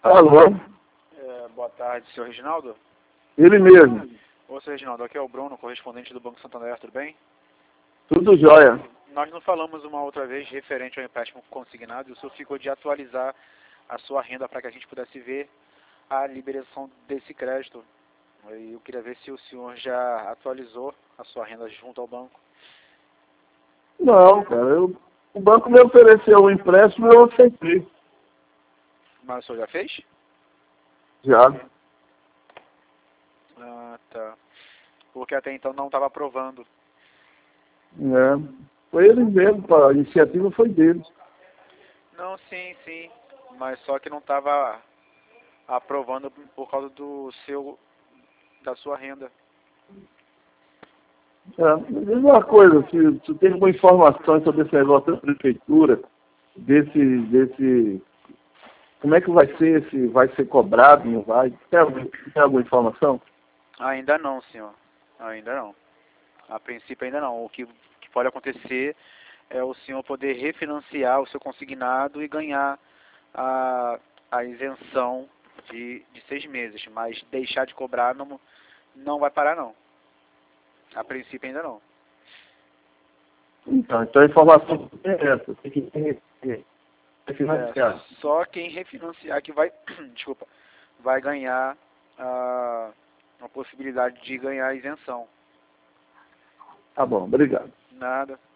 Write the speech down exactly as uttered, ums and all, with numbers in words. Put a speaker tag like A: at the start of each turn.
A: Alô?
B: É, boa tarde, senhor Reginaldo.
A: Ele mesmo.
B: Ô, senhor Reginaldo, aqui é o Bruno, correspondente do Banco Santander, tudo bem?
A: Tudo jóia.
B: Nós não falamos uma outra vez referente ao empréstimo consignado e o senhor ficou de atualizar a sua renda para que a gente pudesse ver a liberação desse crédito. E eu queria ver se o senhor já atualizou a sua renda junto ao banco.
A: Não, cara. Eu, o banco me ofereceu um empréstimo e eu aceitei.
B: Mas o senhor já fez?
A: Já.
B: Ah, tá. Porque até então não estava aprovando.
A: É. Foi eles mesmo, a iniciativa foi deles.
B: Não, sim, sim. Mas só que não estava aprovando por causa do seu, da sua renda.
A: É. Diz uma coisa, se tu tem alguma informação sobre esse negócio da prefeitura, desse, desse. Como é que vai ser, se vai ser cobrado, não vai? Tem alguma, tem alguma informação?
B: Ainda não, senhor. Ainda não. A princípio ainda não. O que, que pode acontecer é o senhor poder refinanciar o seu consignado e ganhar a, a isenção de, de seis meses. Mas deixar de cobrar não, não vai parar não. A princípio ainda não.
A: Então, então a informação é essa. Tem que ter, ter, ter financiar.
B: É, só quem refinanciar que vai, desculpa, vai ganhar a, a possibilidade de ganhar a isenção.
A: Tá bom, obrigado.
B: Nada.